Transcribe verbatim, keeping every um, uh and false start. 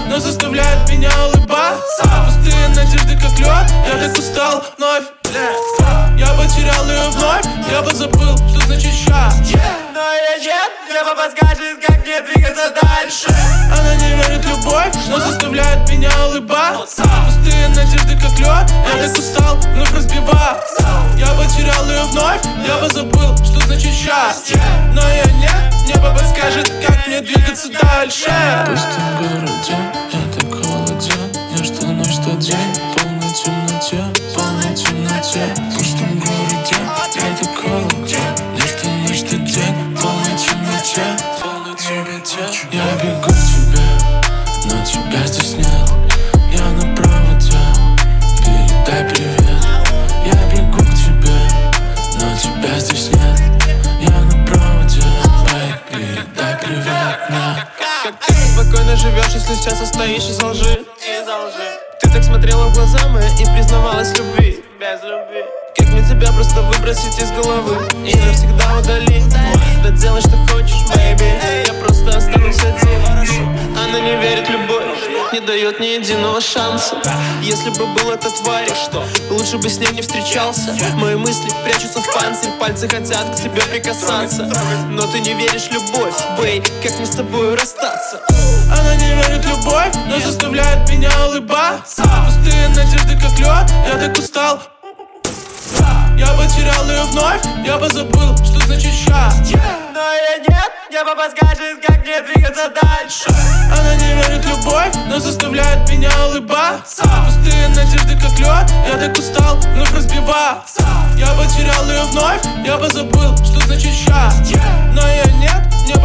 но заставляет меня улыбаться. Пустые надежды как лед, я так устал вновь. Я потерял ее вновь, я бы забыл, что значит счастье. Но я нет, небо подскажет, как мне двигаться дальше. Она не верит в любовь, но заставляет меня улыбаться. Пустые надежды как лед, я так устал вновь разбиваться. Я потерял ее вновь, я бы забыл, что значит счастье. Но я нет, небо подскажет, как мне двигаться дальше. В пустом городе я так холоден, я что ночь, что день, в полной темноте, в полной темноте. В пустом городе я так холоден, я что ночь, что день, в полной темноте, в полной темноте. Я бегу к тебе, но тебя здесь нет. Я на проводе, передай привет. Я бегу к тебе, но тебя здесь нет. Я на проводе, эй, передай привет мне. Как ты спокойно живешь, если сейчас состоишь из лжи? Ты так смотрела в глаза мои и признавалась в любви. Без любви. Как мне тебя просто выбросить из головы и навсегда удалить? Да делай, что хочешь, baby. Я просто останусь один. Она не верит в любовь, не дает ни единого шанса. Если бы был этот тварь, лучше бы с ней не встречался. Мои мысли прячутся в панцирь, пальцы хотят к тебе прикасаться. Но ты не веришь в любовь, бэй, как мне с тобой расстаться? Она не верит в любовь, но заставляет меня улыбаться. Пустые надежды как лед, я так устал. Я потерял ее вновь, я бы забыл, что значит счастье. Но я нет, небо подскажет, как мне двигаться дальше. Она не верит в любовь, но заставляет меня улыбаться. Пустые надежды как лед, я так устал вновь разбиваться. Я потерял ее вновь, я бы забыл, что значит счастье. Но я нет, небо